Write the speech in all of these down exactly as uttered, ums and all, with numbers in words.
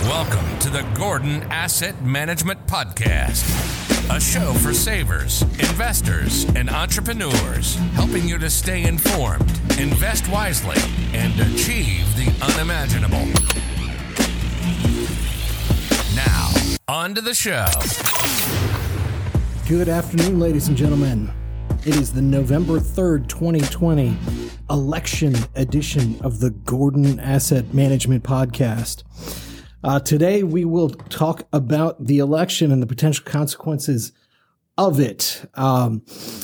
Welcome to the Gordon Asset Management Podcast, a show for savers, investors, and entrepreneurs, helping you to stay informed, invest wisely, and achieve the unimaginable. Now, on to the show. Good afternoon, ladies and gentlemen. It is the November third, twenty twenty election edition of the Gordon Asset Management Podcast. Uh, today, we will talk about the election and the potential consequences of it. Um,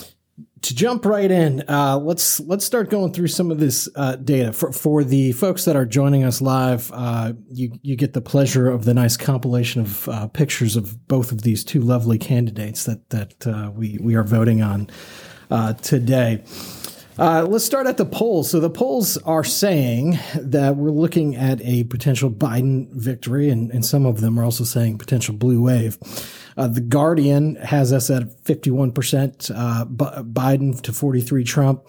to jump right in, uh, let's let's start going through some of this uh, data. For for the folks that are joining us live, uh, you you get the pleasure of the nice compilation of uh, pictures of both of these two lovely candidates that that uh, we we are voting on uh, today. Uh, let's start at the polls. So the polls are saying that we're looking at a potential Biden victory, and, and some of them are also saying potential blue wave. Uh, the Guardian has us at fifty-one percent uh, B- Biden to forty-three Trump.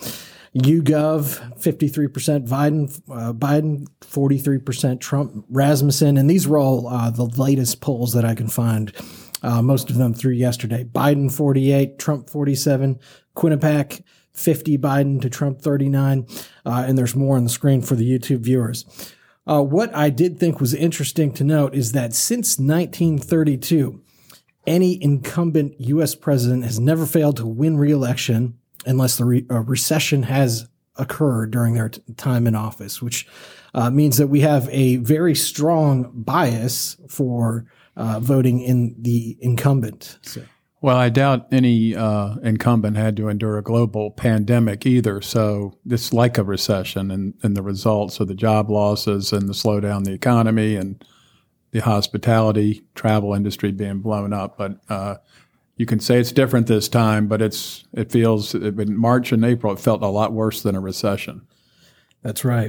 YouGov, fifty-three percent Biden, uh, Biden, forty-three percent Trump. Rasmussen, and these are all uh, the latest polls that I can find, uh, most of them through yesterday. Biden, forty-eight, Trump, forty-seven. Quinnipiac, fifty Biden to Trump thirty-nine, uh, and there's more on the screen for the YouTube viewers. Uh, what I did think was interesting to note is that since nineteen thirty-two, any incumbent U S president has never failed to win re-election unless the re- a recession has occurred during their t- time in office, which uh, means that we have a very strong bias for uh, voting in the incumbent. So. Well, I doubt any uh, incumbent had to endure a global pandemic either. So it's like a recession, and, and the results of the job losses and the slowdown in the economy and the hospitality travel industry being blown up. But uh, you can say it's different this time, but it's it feels in March and April, it felt a lot worse than a recession. That's right.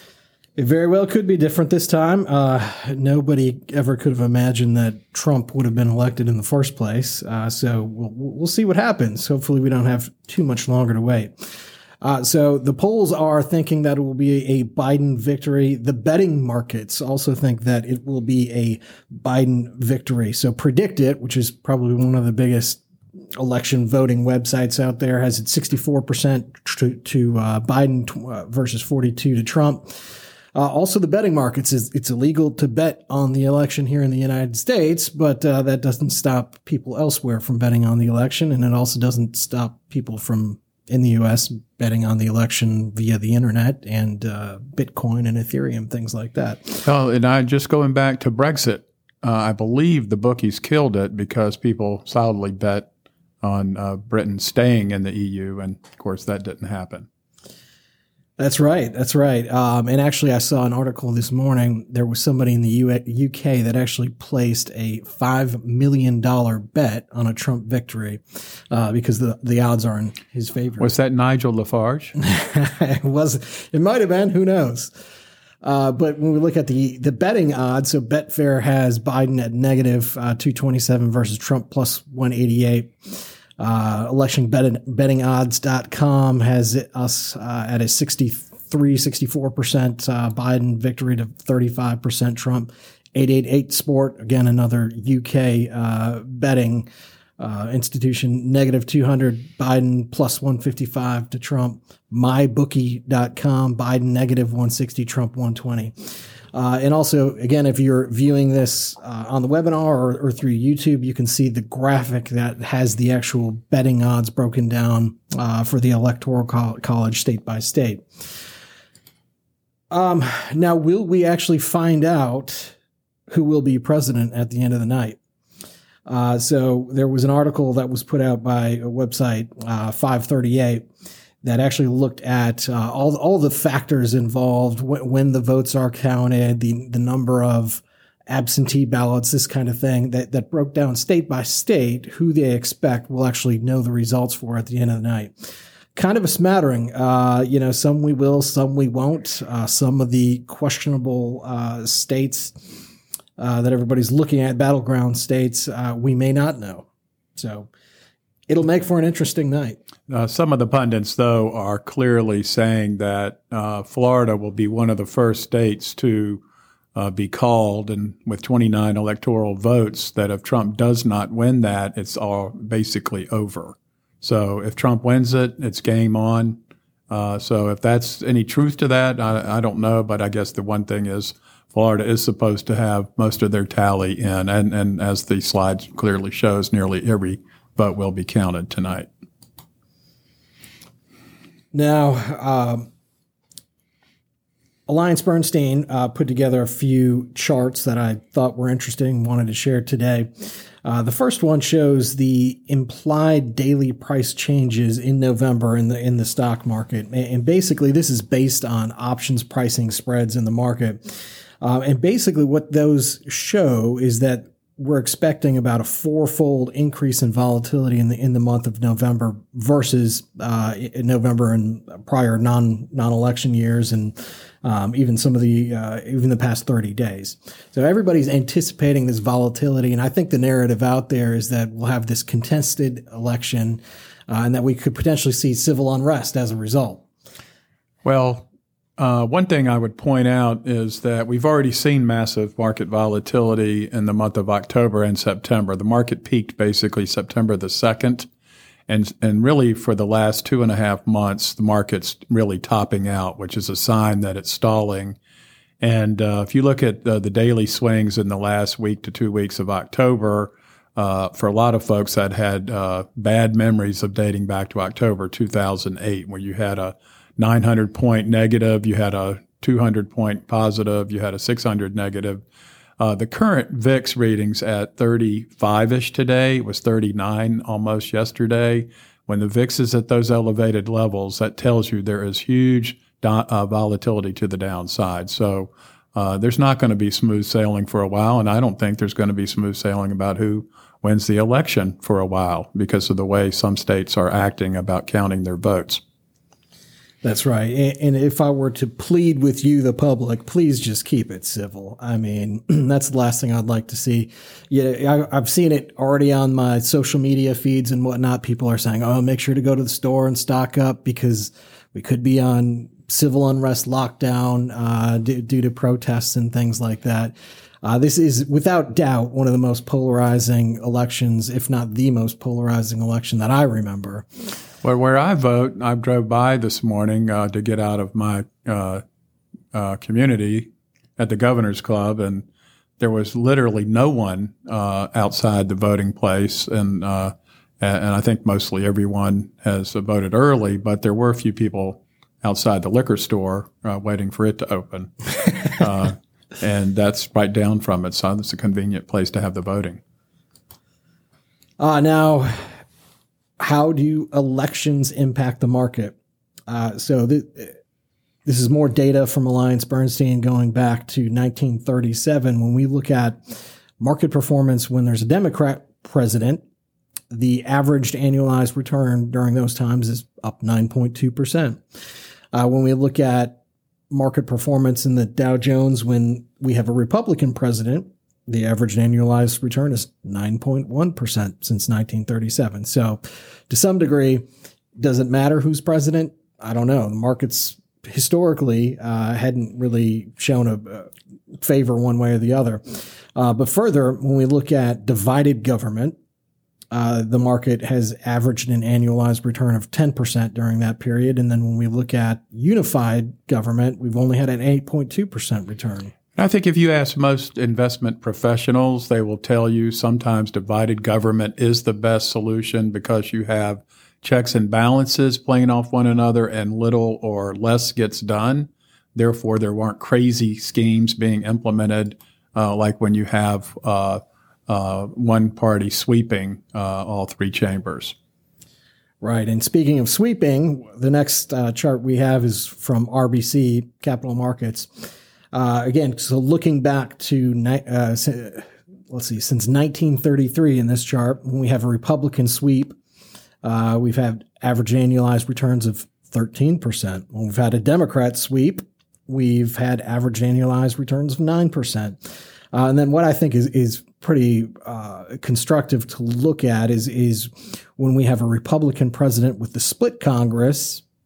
It very well could be different this time. Uh, nobody ever could have imagined that Trump would have been elected in the first place. Uh, so we'll, we'll see what happens. Hopefully we don't have too much longer to wait. Uh, so the polls are thinking that it will be a Biden victory. The betting markets also think that it will be a Biden victory. So Predict It, which is probably one of the biggest election voting websites out there, has it sixty-four percent to, to uh, Biden uh, versus forty-two to Trump. Uh, also, the betting markets, is it's illegal to bet on the election here in the United States, but uh, that doesn't stop people elsewhere from betting on the election, and it also doesn't stop people from in the U S betting on the election via the internet and uh, Bitcoin and Ethereum, things like that. Oh, and I just going back to Brexit, uh, I believe the bookies killed it because people solidly bet on uh, Britain staying in the E U, and of course that didn't happen. That's right. That's right. Um, and actually, I saw an article this morning. There was somebody in the U K that actually placed a five million dollars bet on a Trump victory uh, because the, the odds are in his favor. Was that Nigel Lafarge? it was. It might have been. Who knows? Uh, but when we look at the, the betting odds, so Betfair has Biden at negative uh, two twenty-seven versus Trump plus one eighty-eight. Uh, election betting odds dot com has us uh, at a sixty-three, sixty-four percent uh, Biden victory to thirty-five percent Trump. eight eighty-eight Sport, again, another U K uh, betting uh, institution, negative two hundred Biden plus one fifty-five to Trump. my bookie dot com, Biden negative one sixty, Trump one twenty. Uh, and also, again, if you're viewing this uh, on the webinar or, or through YouTube, you can see the graphic that has the actual betting odds broken down uh, for the Electoral co- College state by state. Um, now, will we actually find out who will be president at the end of the night? Uh, so there was an article that was put out by a website, uh, five thirty-eight, that actually looked at uh, all all the factors involved w- when the votes are counted, the the number of absentee ballots, this kind of thing, that, that broke down state by state who they expect will actually know the results for at the end of the night. Kind of a smattering. Uh, you know, some we will, some we won't. Uh, some of the questionable uh, states uh, that everybody's looking at, battleground states, uh, we may not know. So it'll make for an interesting night. Uh, some of the pundits, though, are clearly saying that uh, Florida will be one of the first states to uh, be called. And with twenty-nine electoral votes, that if Trump does not win that, it's all basically over. So if Trump wins it, it's game on. Uh, so if that's any truth to that, I, I don't know. But I guess the one thing is Florida is supposed to have most of their tally in. And, and as the slide clearly shows, nearly every vote will be counted tonight. Now, um, Alliance Bernstein uh, put together a few charts that I thought were interesting and wanted to share today. Uh, the first one shows the implied daily price changes in November in the in the stock market. And basically, this is based on options pricing spreads in the market. Uh, and basically what those show is that we're expecting about a fourfold increase in volatility in the in the month of November versus uh, in November and prior non non-election years, and um, even some of the uh, even the past thirty days. So everybody's anticipating this volatility, and I think the narrative out there is that we'll have this contested election, uh, and that we could potentially see civil unrest as a result. Well, Uh, one thing I would point out is that we've already seen massive market volatility in the month of October and September. The market peaked basically September the second. And, and really for the last two and a half months, the market's really topping out, which is a sign that it's stalling. And uh, if you look at uh, the daily swings in the last week to two weeks of October, uh, for a lot of folks that had uh, bad memories of dating back to October two thousand eight, where you had a nine hundred point negative, you had a two hundred point positive, you had a six hundred negative. Uh, the current V I X readings at thirty-five-ish today. It was thirty-nine almost yesterday. When the V I X is at those elevated levels, that tells you there is huge do- uh, volatility to the downside. So uh, there's not going to be smooth sailing for a while, and I don't think there's going to be smooth sailing about who wins the election for a while because of the way some states are acting about counting their votes. That's right. And if I were to plead with you, the public, please just keep it civil. I mean, that's the last thing I'd like to see. Yeah, I've seen it already on my social media feeds and whatnot. People are saying, oh, make sure to go to the store and stock up because we could be on civil unrest lockdown uh, due, due to protests and things like that. Uh, this is without doubt one of the most polarizing elections, if not the most polarizing election that I remember. Well, where I vote, I drove by this morning uh, to get out of my uh, uh, community at the Governor's Club, and there was literally no one uh, outside the voting place. And uh, and I think mostly everyone has voted early, but there were a few people outside the liquor store uh, waiting for it to open. uh, and that's right down from it, so it's a convenient place to have the voting. Uh, now... How do elections impact the market? Uh, so th- this is more data from Alliance Bernstein going back to nineteen thirty-seven. When we look at market performance when there's a Democrat president, the averaged annualized return during those times is up nine point two percent. Uh, when we look at market performance in the Dow Jones when we have a Republican president, the average annualized return is nine point one percent since nineteen thirty-seven. So to some degree, does it matter who's president? I don't know. The markets historically uh, hadn't really shown a, a favor one way or the other. Uh, but further, when we look at divided government, uh, the market has averaged an annualized return of ten percent during that period. And then when we look at unified government, we've only had an eight point two percent return. I think if you ask most investment professionals, they will tell you sometimes divided government is the best solution because you have checks and balances playing off one another and little or less gets done. Therefore, there weren't crazy schemes being implemented uh, like when you have uh, uh, one party sweeping uh, all three chambers. Right. And speaking of sweeping, the next uh, chart we have is from R B C Capital Markets. Uh, again, so looking back to, uh, let's see, since nineteen thirty-three in this chart, when we have a Republican sweep, uh, we've had average annualized returns of thirteen percent. When we've had a Democrat sweep, we've had average annualized returns of nine percent. Uh, and then what I think is, is pretty uh, constructive to look at is, is when we have a Republican president with the split Congress,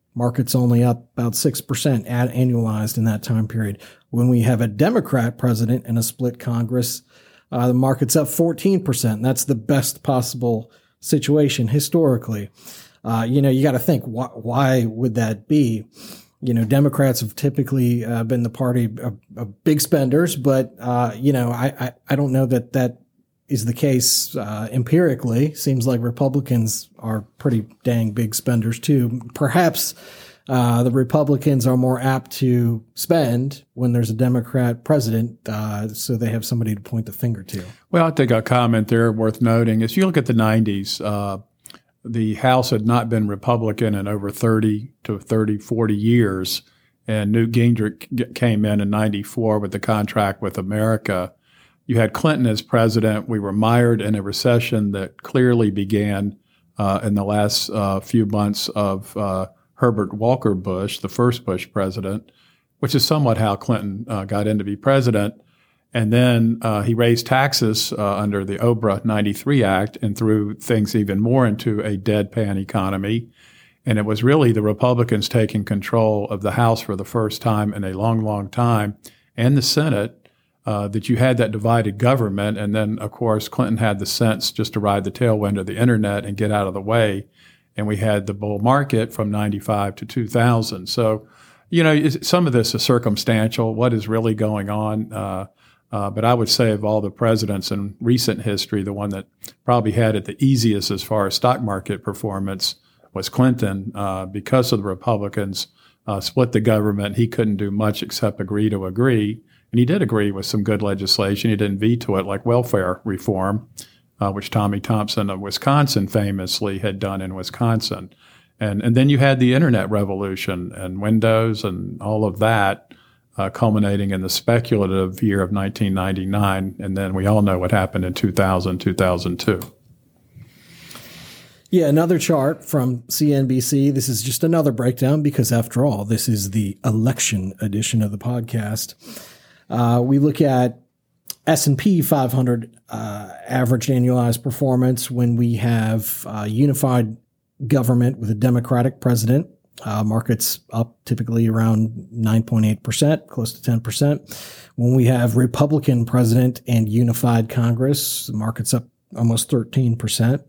market's only up about six percent ad annualized in that time period. When we have a Democrat president and a split Congress, uh, the market's up fourteen percent. That's the best possible situation historically. Uh, you know, you got to think, wh- why would that be? You know, Democrats have typically uh, been the party of, of big spenders, but, uh, you know, I, I, I don't know that that is the case uh, empirically. Seems like Republicans are pretty dang big spenders too. Perhaps uh, the Republicans are more apt to spend when there's a Democrat president, uh, so they have somebody to point the finger to. Well, I think a comment there worth noting is you look at the nineties, uh, the House had not been Republican in over thirty to thirty, forty years, and Newt Gingrich came in in ninety-four with the contract with America. You had Clinton as president. We were mired in a recession that clearly began uh, in the last uh, few months of uh, Herbert Walker Bush, the first Bush president, which is somewhat how Clinton uh, got in to be president. And then uh, he raised taxes uh, under the O B R A ninety-three Act and threw things even more into a deadpan economy. And it was really the Republicans taking control of the House for the first time in a long, long time, and the Senate, uh, that you had that divided government. And then, of course, Clinton had the sense just to ride the tailwind of the internet and get out of the way. And we had the bull market from ninety-five to two thousand. So, you know, some of this is circumstantial. What is really going on? Uh, Uh, but I would say of all the presidents in recent history, the one that probably had it the easiest as far as stock market performance was Clinton. Uh, because of the Republicans uh, split the government, he couldn't do much except agree to agree. And he did agree with some good legislation. He didn't veto it, like welfare reform, uh, which Tommy Thompson of Wisconsin famously had done in Wisconsin. And, and then you had the internet revolution and Windows and all of that. Uh, culminating in the speculative year of nineteen ninety-nine. And then we all know what happened in two thousand, two thousand two. Yeah, another chart from C N B C. This is just another breakdown because, after all, this is the election edition of the podcast. Uh, we look at S and P five hundred uh, average annualized performance when we have uh, unified government with a Democratic president. Uh, markets up typically around nine point eight percent, close to ten percent. When we have Republican president and unified Congress, the market's up almost thirteen percent.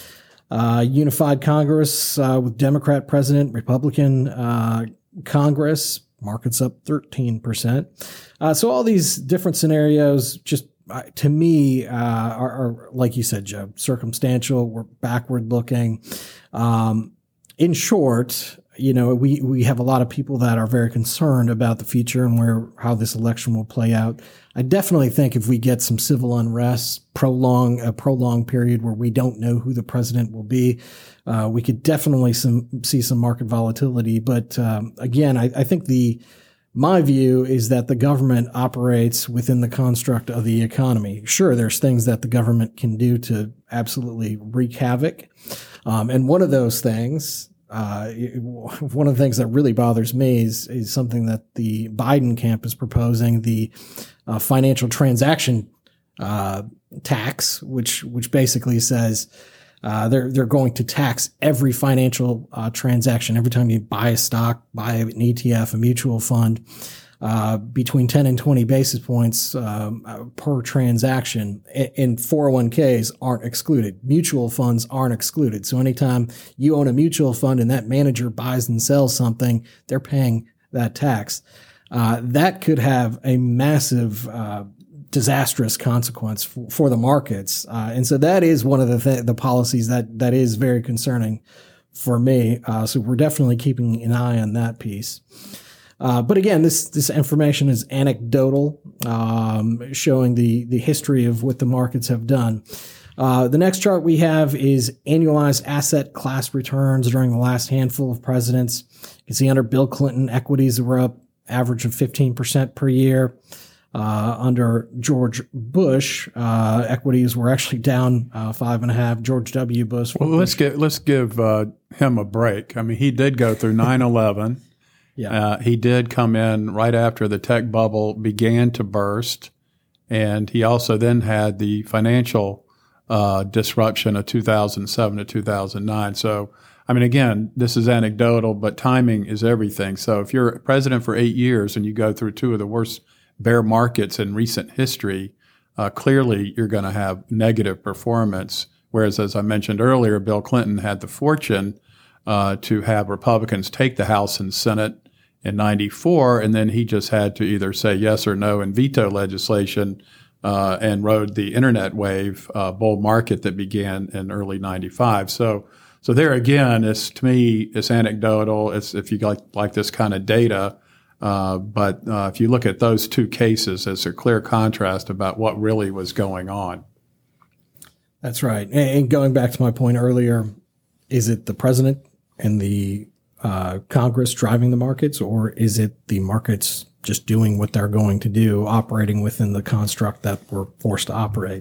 Uh, unified Congress uh, with Democrat president, Republican uh, Congress, market's up thirteen percent. Uh, so all these different scenarios just uh, to me uh, are, are, like you said, Joe, circumstantial. We're backward looking. Um, in short, you know, we, we have a lot of people that are very concerned about the future and where, how this election will play out. I definitely think if we get some civil unrest, prolong, a prolonged period where we don't know who the president will be, uh, we could definitely some, see some market volatility. But, um, again, I, I think the, my view is that the government operates within the construct of the economy. Sure, there's things that the government can do to absolutely wreak havoc. Um, and one of those things, Uh, one of the things that really bothers me is, is something that the Biden camp is proposing, the uh, financial transaction uh, tax, which which basically says uh, they're they're going to tax every financial uh, transaction every time you buy a stock, buy an E T F, a mutual fund, uh, between ten and twenty basis points um, per transaction. And four oh one k's aren't excluded. Mutual funds aren't excluded. So anytime you own a mutual fund and that manager buys and sells something, they're paying that tax. Uh, that could have a massive, uh, disastrous consequence for, for the markets. Uh, and so that is one of the th- the policies that that is very concerning for me. Uh, so we're definitely keeping an eye on that piece. Uh, but again, this this information is anecdotal, um, showing the the history of what the markets have done. Uh, the next chart we have is annualized asset class returns during the last handful of presidents. You can see under Bill Clinton, equities were up average of fifteen percent per year. Uh, under George Bush, uh, equities were actually down uh, five and a half. George W. Bush. Well, let's get let's give uh, him a break. I mean, he did go through nine eleven. Yeah. Uh, he did come in right after the tech bubble began to burst, and he also then had the financial uh, disruption of two thousand seven to two thousand nine. So, I mean, again, this is anecdotal, but timing is everything. So if you're president for eight years and you go through two of the worst bear markets in recent history, uh, clearly you're going to have negative performance. Whereas, as I mentioned earlier, Bill Clinton had the fortune uh, to have Republicans take the House and Senate in ninety-four, and then he just had to either say yes or no and veto legislation uh, and rode the internet wave uh, bull market that began in early ninety-five. So, so there again, it's to me, it's anecdotal. It's if you like like this kind of data, uh, but uh, if you look at those two cases, it's a clear contrast about what really was going on. That's right. And going back to my point earlier, is it the president and the uh, Congress driving the markets, or is it the markets just doing what they're going to do, operating within the construct that we're forced to operate?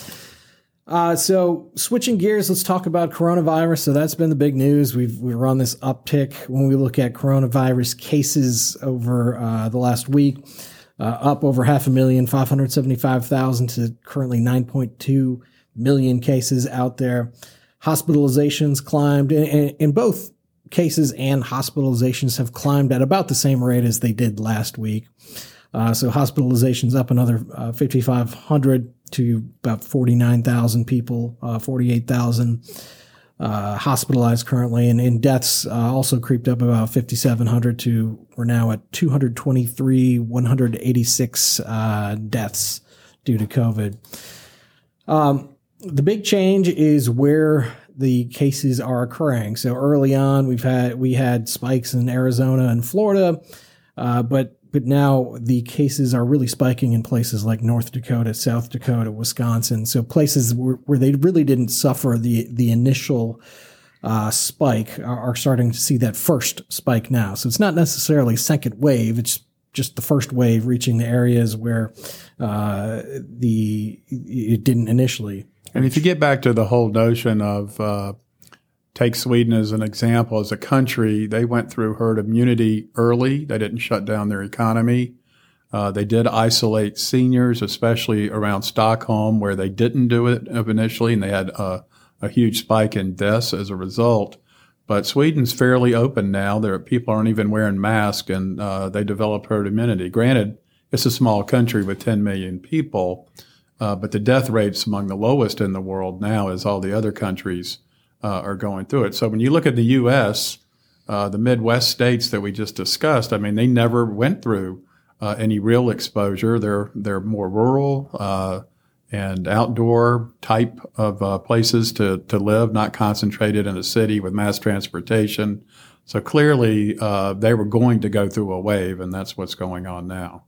Uh, so switching gears, let's talk about coronavirus. So that's been the big news. We've, we're on this uptick when we look at coronavirus cases over uh, the last week, uh, up over half a million, five hundred seventy-five thousand to currently nine point two million cases out there. Hospitalizations climbed in, in both cases, and hospitalizations have climbed at about the same rate as they did last week. Uh, so hospitalizations up another uh, fifty-five hundred to about forty-nine thousand people, uh, forty-eight thousand uh, hospitalized currently, and, and deaths uh, also creeped up about fifty-seven hundred to we're now at two hundred twenty-three, one hundred eighty-six uh, deaths due to COVID. Um, The big change is where the cases are occurring. So early on, we've had we had spikes in Arizona and Florida, uh, but but now the cases are really spiking in places like North Dakota, South Dakota, Wisconsin. So places where, where they really didn't suffer the the initial uh, spike are, are starting to see that first spike now. So it's not necessarily second wave; it's just the first wave reaching the areas where uh, the it didn't initially. And if you get back to the whole notion of uh, take Sweden as an example, as a country, they went through herd immunity early. They didn't shut down their economy. Uh, they did isolate seniors, especially around Stockholm, where they didn't do it initially, and they had a, a huge spike in deaths as a result. But Sweden's fairly open now. There, people aren't even wearing masks, and uh, they developed herd immunity. Granted, it's a small country with ten million people. Uh, but the death rate's among the lowest in the world now, as all the other countries uh, are going through it. So when you look at the U S, uh, the Midwest states that we just discussed, I mean, they never went through uh, any real exposure. They're they're more rural uh, and outdoor type of uh, places to to live, not concentrated in a city with mass transportation. So clearly, uh, they were going to go through a wave, and that's what's going on now.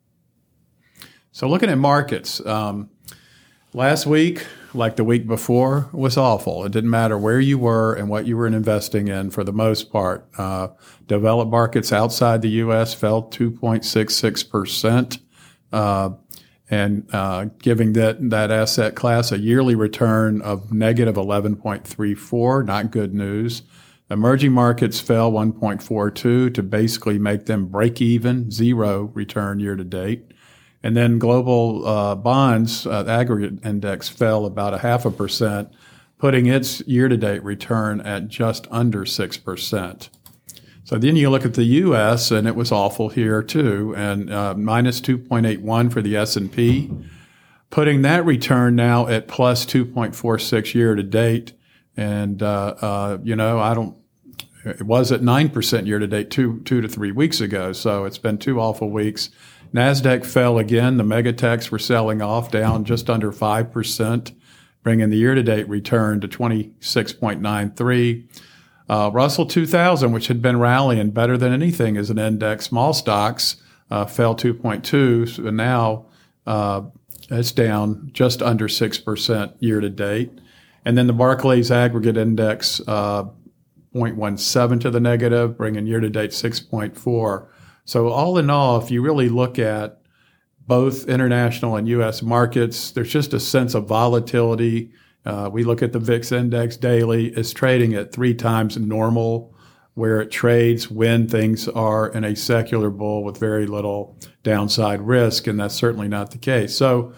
So looking at markets. Um, Last week, like the week before, was awful. It didn't matter where you were and what you were investing in for the most part. Uh, developed markets outside the U S fell two point six six percent, uh, and uh, giving that, that asset class a yearly return of negative eleven point three four, not good news. Emerging markets fell one point four two to basically make them break even, zero return year to date. And then global uh, bonds, uh, aggregate index fell about a half a percent, putting its year-to-date return at just under six percent. So then you look at the U S, and it was awful here too, and uh, minus two point eight one for the S and P, putting that return now at plus two point four six year-to-date. And, uh, uh, you know, I don't, it was at nine percent year-to-date two, two to three weeks ago, so it's been two awful weeks. NASDAQ fell again. The megatechs were selling off, down just under five percent, bringing the year-to-date return to twenty-six point nine three. Uh, Russell two thousand, which had been rallying better than anything as an index, small stocks, uh, fell two point two. So now uh, it's down just under six percent year-to-date. And then the Barclays Aggregate Index, uh, zero point one seven to the negative, bringing year-to-date six point four. So all in all, if you really look at both international and U S markets, there's just a sense of volatility. Uh, we look at the V I X index daily. It's trading at three times normal, where it trades when things are in a secular bull with very little downside risk, and that's certainly not the case. So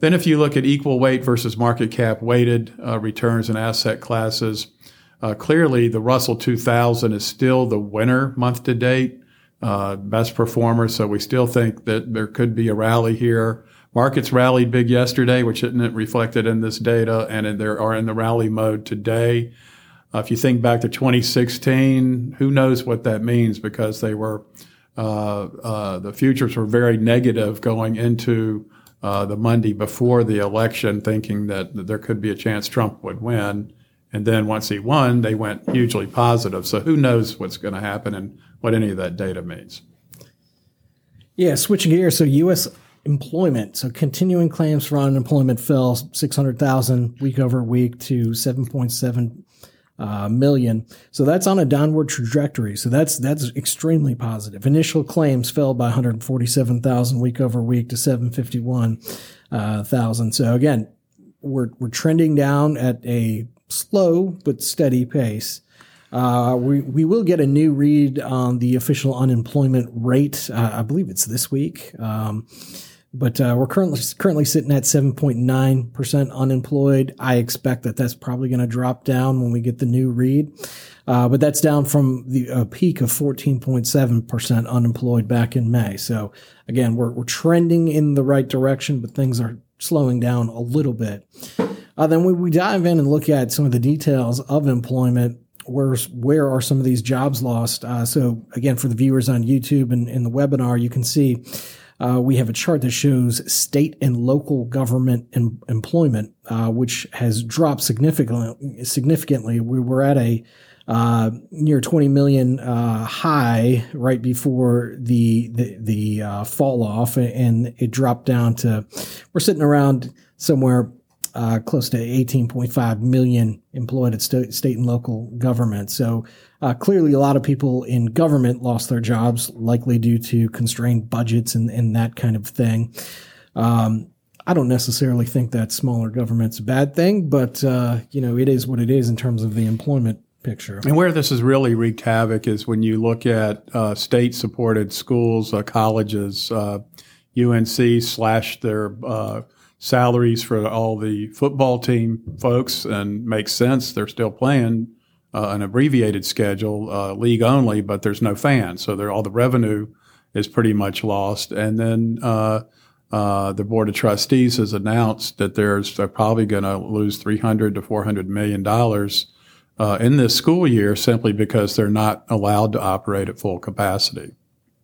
Then if you look at equal weight versus market cap weighted uh, returns and asset classes, uh, clearly the Russell two thousand is still the winner month to date, uh, best performer. So we still think that there could be a rally here. Markets rallied big yesterday, which isn't reflected in this data, and they are in the rally mode today. Uh, if you think back to twenty sixteen, who knows what that means, because they were uh, uh, the futures were very negative going into uh, the Monday before the election, thinking that, that there could be a chance Trump would win. And then once he won, they went hugely positive. So who knows what's going to happen and what any of that data means. Yeah, switching gears. So U S employment. So continuing claims for unemployment fell six hundred thousand week over week to seven point seven uh, million. So that's on a downward trajectory. So that's that's extremely positive. Initial claims fell by one hundred forty-seven thousand week over week to seven hundred fifty-one thousand. So again, we're we're trending down at a slow but steady pace. Uh, we, we will get a new read on the official unemployment rate. Uh, I believe it's this week. Um, but uh, we're currently currently sitting at seven point nine percent unemployed. I expect that that's probably going to drop down when we get the new read. Uh, but that's down from the uh, peak of fourteen point seven percent unemployed back in May. So again, we're we're trending in the right direction, but things are slowing down a little bit. Uh, then when we dive in and look at some of the details of employment, Where's, where are some of these jobs lost? Uh, so again, for the viewers on YouTube and in the webinar, you can see uh, we have a chart that shows state and local government em- employment, uh, which has dropped significantly. Significantly, we were at a uh, near twenty million uh, high right before the the, the uh, fall off, and it dropped down to we're sitting around somewhere Uh, close to eighteen point five million employed at st- state and local government. So uh, clearly a lot of people in government lost their jobs, likely due to constrained budgets and, and that kind of thing. Um, I don't necessarily think that smaller government's a bad thing, but uh, you know, it is what it is in terms of the employment picture. And where this has really wreaked havoc is when you look at uh, state-supported schools, uh, colleges, uh, U N C slashed their uh salaries for all the football team folks, and makes sense. They're still playing uh, an abbreviated schedule, uh, league only, but there's no fans. So all the revenue is pretty much lost. And then uh, uh, the Board of Trustees has announced that there's they're probably going to lose three hundred to four hundred million dollars uh, in this school year simply because they're not allowed to operate at full capacity.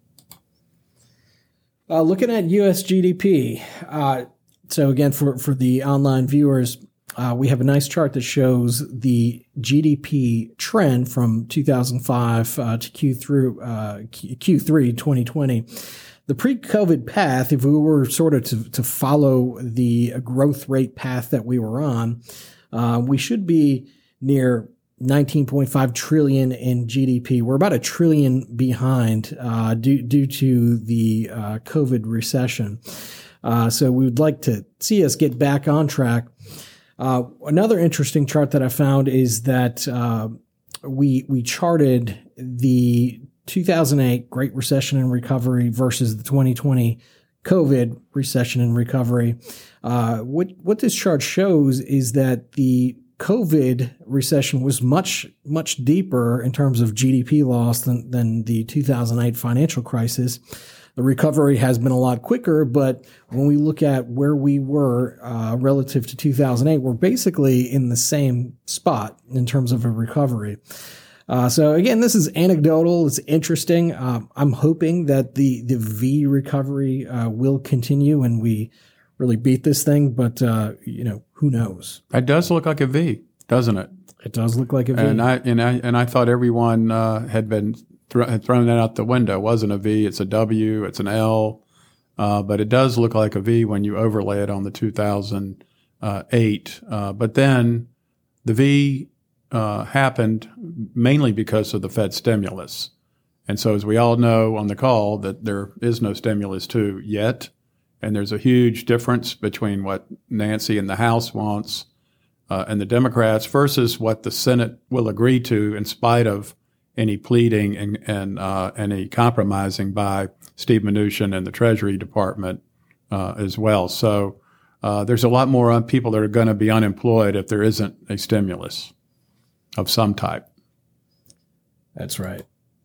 Uh, looking at U S G D P, uh, So again, for, for the online viewers, uh, we have a nice chart that shows the G D P trend from two thousand five uh, to Q through uh, Q three twenty twenty. The pre-COVID path, if we were sort of to, to follow the growth rate path that we were on, uh, we should be near nineteen point five trillion in G D P. We're about a trillion behind uh, due due to the uh, COVID recession. Uh, so we would like to see us get back on track. Uh, another interesting chart that I found is that uh, we we charted the two thousand eight Great Recession and Recovery versus the twenty twenty COVID Recession and Recovery. Uh, what what this chart shows is that the COVID recession was much much deeper in terms of G D P loss than than the two thousand eight financial crisis. The recovery has been a lot quicker, but when we look at where we were uh, relative to two thousand eight, we're basically in the same spot in terms of a recovery. Uh, so again, this is anecdotal. It's interesting. Uh, I'm hoping that the, the V recovery uh, will continue and we really beat this thing, but uh, you know, who knows? It does look like a V, doesn't it? It does look like a V. And I and I and I thought everyone uh, had been th- had thrown that out the window. It wasn't a V. It's a W. It's an L. Uh, but it does look like a V when you overlay it on the two thousand eight. Uh, but then the V uh, happened mainly because of the Fed stimulus. And so as we all know on the call that there is no stimulus two yet, and there's a huge difference between what Nancy and the House wants uh, and the Democrats versus what the Senate will agree to in spite of any pleading and, and uh, any compromising by Steve Mnuchin and the Treasury Department uh, as well. So uh, there's a lot more people that are going to be unemployed if there isn't a stimulus of some type. That's right.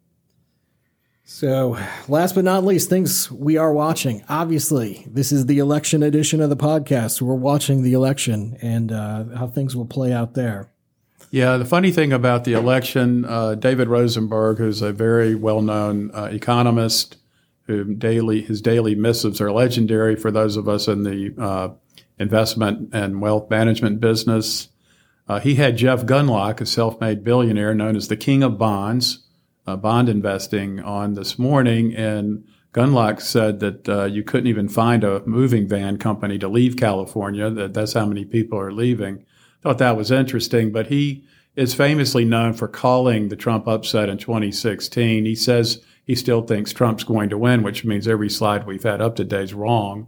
So last but not least, things we are watching. Obviously, this is the election edition of the podcast. We're watching the election and uh, how things will play out there. Yeah, the funny thing about the election, uh, David Rosenberg, who's a very well-known uh, economist, who daily his daily missives are legendary for those of us in the uh, investment and wealth management business. Uh, he had Jeff Gundlach, a self-made billionaire known as the king of bonds, uh, bond investing, on this morning, and Gundlach said that uh, you couldn't even find a moving van company to leave California. That that's how many people are leaving. Thought that was interesting, but he is famously known for calling the Trump upset in twenty sixteen. He says he still thinks Trump's going to win, which means every slide we've had up to date is wrong.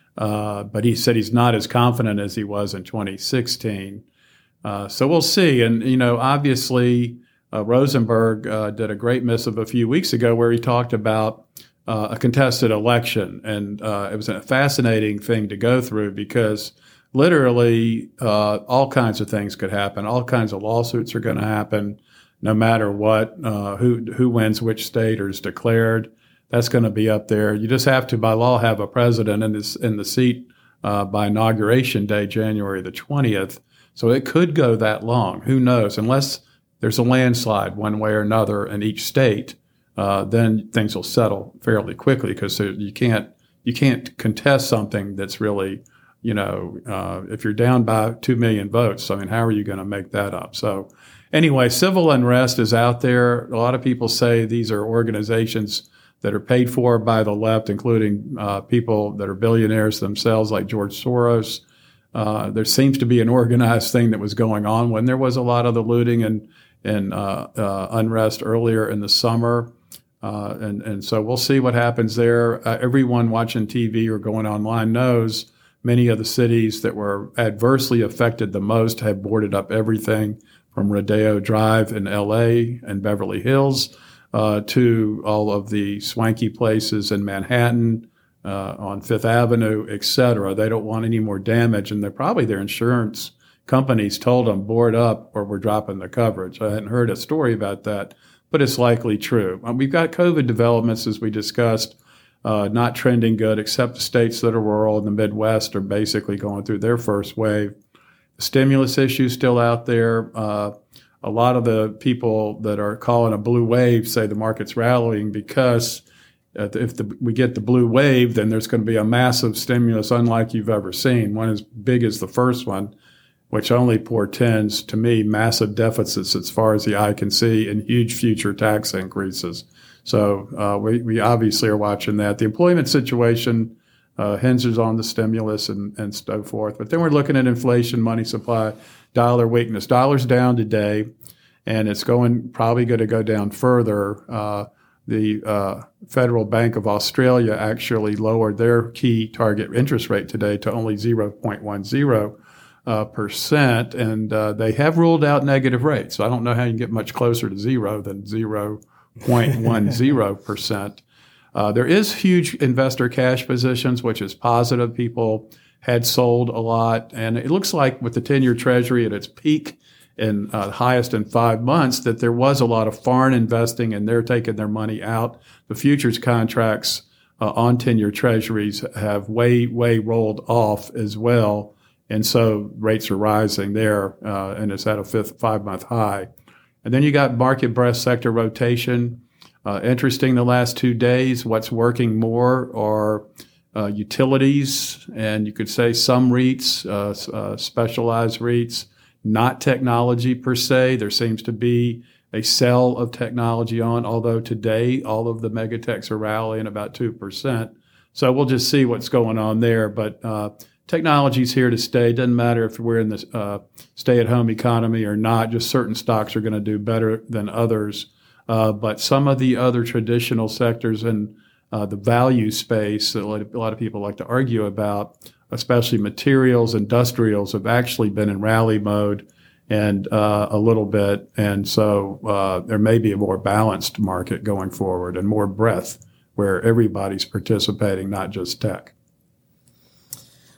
Uh, but he said he's not as confident as he was in twenty sixteen. Uh, so we'll see. And, you know, obviously, uh, Rosenberg uh, did a great missive a few weeks ago where he talked about uh, a contested election. And uh, it was a fascinating thing to go through because literally uh, all kinds of things could happen. All kinds of lawsuits are going to happen no matter what, uh, who who wins which state or is declared. That's going to be up there. You just have to, by law, have a president in, this, in the seat uh, by Inauguration Day, January the twentieth. So it could go that long. Who knows? Unless there's a landslide one way or another in each state, uh, then things will settle fairly quickly because you can't you can't contest something that's really, you know, uh, if you're down by two million votes, I mean, how are you going to make that up? So anyway, civil unrest is out there. A lot of people say these are organizations that are paid for by the left, including uh, people that are billionaires themselves like George Soros. Uh, there seems to be an organized thing that was going on when there was a lot of the looting and, and uh, uh, unrest earlier in the summer. Uh, and, and so we'll see what happens there. Uh, everyone watching T V or going online knows many of the cities that were adversely affected the most have boarded up everything from Rodeo Drive in L A and Beverly Hills uh, to all of the swanky places in Manhattan, Uh, on Fifth Avenue, et cetera. They don't want any more damage, and they're probably their insurance companies told them board up or we're dropping the coverage. I hadn't heard a story about that, but it's likely true. Um, we've got COVID developments, as we discussed, uh, not trending good, except the states that are rural in the Midwest are basically going through their first wave. The stimulus issue is still out there. Uh, a lot of the people that are calling a blue wave say the market's rallying because Uh, if the, we get the blue wave, then there's going to be a massive stimulus unlike you've ever seen, one as big as the first one, which only portends, to me, massive deficits as far as the eye can see and huge future tax increases. So uh, we, we obviously are watching that. The employment situation uh, hinges on the stimulus and, and so forth. But then we're looking at inflation, money supply, dollar weakness. Dollar's down today, and it's going probably going to go down further. Uh, The uh, Federal Bank of Australia actually lowered their key target interest rate today to only zero point one zero uh, percent, and uh, they have ruled out negative rates. So I don't know how you can get much closer to zero than zero point one zero percent. Uh, there is huge investor cash positions, which is positive. People had sold a lot, and it looks like with the ten-year Treasury at its peak, and uh, highest in five months, that there was a lot of foreign investing and they're taking their money out. The futures contracts uh, on ten-year treasuries have way, way rolled off as well. And so rates are rising there, uh, and it's at a fifth five-month high. And then you got market breadth sector rotation. Uh, interesting the last two days, what's working more are uh, utilities, and you could say some REITs, uh, uh, specialized REITs, not technology per se. There seems to be a sell of technology on, although today all of the megatechs are rallying about two percent. So we'll just see what's going on there. But uh, technology's here to stay. Doesn't matter if we're in the uh, stay-at-home economy or not. Just certain stocks are going to do better than others. Uh, but some of the other traditional sectors in uh, the value space that a lot of people like to argue about, especially materials, industrials, have actually been in rally mode and uh, a little bit. And so uh, there may be a more balanced market going forward and more breadth where everybody's participating, not just tech.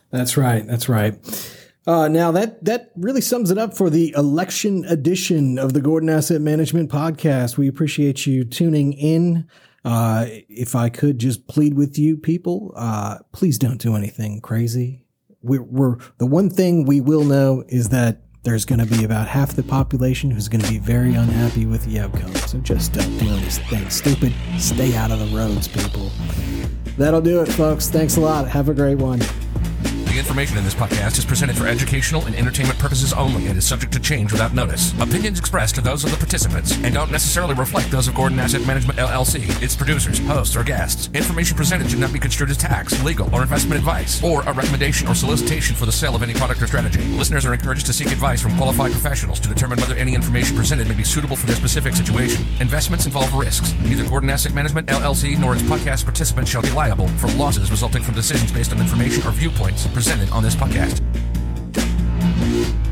That's right. That's right. Uh, now, that, that really sums it up for the election edition of the Gordon Asset Management Podcast. We appreciate you tuning in. Uh, if I could just plead with you people, uh, please don't do anything crazy. We're, we're the one thing we will know is that there's going to be about half the population who's going to be very unhappy with the outcome. So just don't do anything stupid. Stay out of the roads, people. That'll do it, folks. Thanks a lot. Have a great one. The information in this podcast is presented for educational and entertainment purposes only and is subject to change without notice. Opinions expressed are those of the participants and don't necessarily reflect those of Gordon Asset Management, L L C, its producers, hosts, or guests. Information presented should not be construed as tax, legal, or investment advice, or a recommendation or solicitation for the sale of any product or strategy. Listeners are encouraged to seek advice from qualified professionals to determine whether any information presented may be suitable for their specific situation. Investments involve risks. Neither Gordon Asset Management, L L C, nor its podcast participants shall be liable for losses resulting from decisions based on information or viewpoints presented on this podcast.